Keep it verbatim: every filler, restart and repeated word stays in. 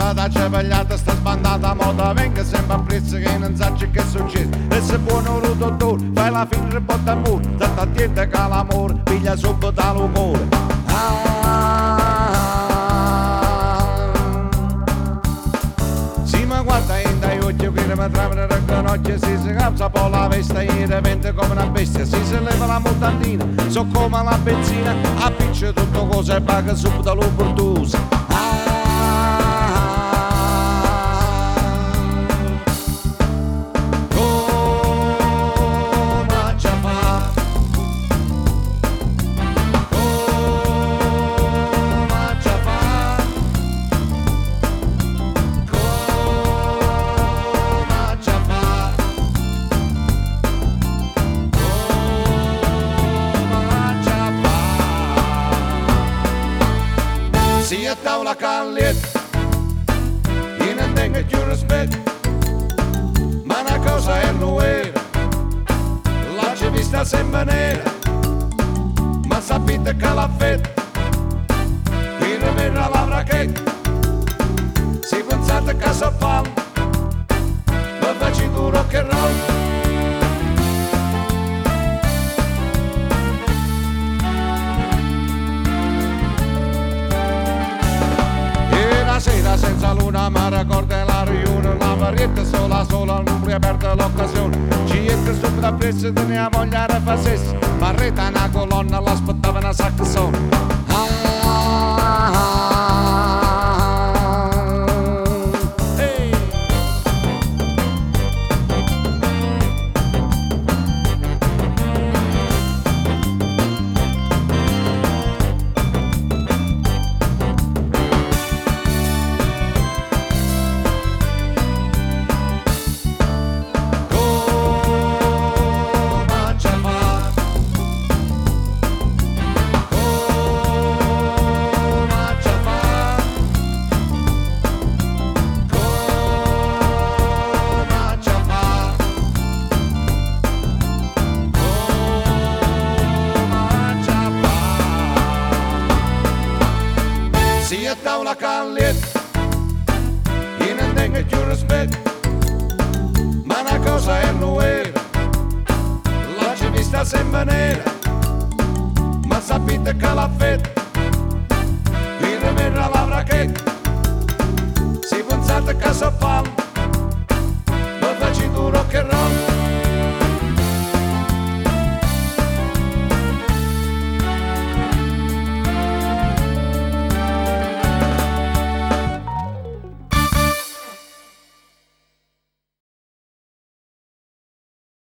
la taccia pagliata sta sbandata moda, venga sempre a prezzo che non sa che succede. E se buono lo dottore, fai la fine e botta a muro, tanto attenta che l'amore piglia subito dall'umore. Ah, sì, ma guarda in dai occhi che mi tramano il ginocchio, si si calza un po' la veste e diventa come una bestia, si si leva la mutandina, so come la benzina, appiccia tutto cosa e paga subito l'opportusa. Si a tavola callietta, io non tengo più rispetto, ma una cosa è nuova, la c'è vista sempre nera, ma sapete che la fetta, qui verrà la brachetta, si pensate che so fallo, ma faccio tu rock and roll. Sera senza luna ma ricorda la riunione, la varietta sola sola non riaperta l'occasione, ci entra subito a prezzo teniamo gli ara facessi, ma reta una colonna l'aspettava una saxofone. Ah, ah, ah, hey. Si a tavola callietta, io non tengo più rispetto, ma una cosa è nuova, la c'è vista sempre nera, ma sapete che la fetta, qui verrà la brachetta, si pensate che so fallo, ma faccio tu rock and roll.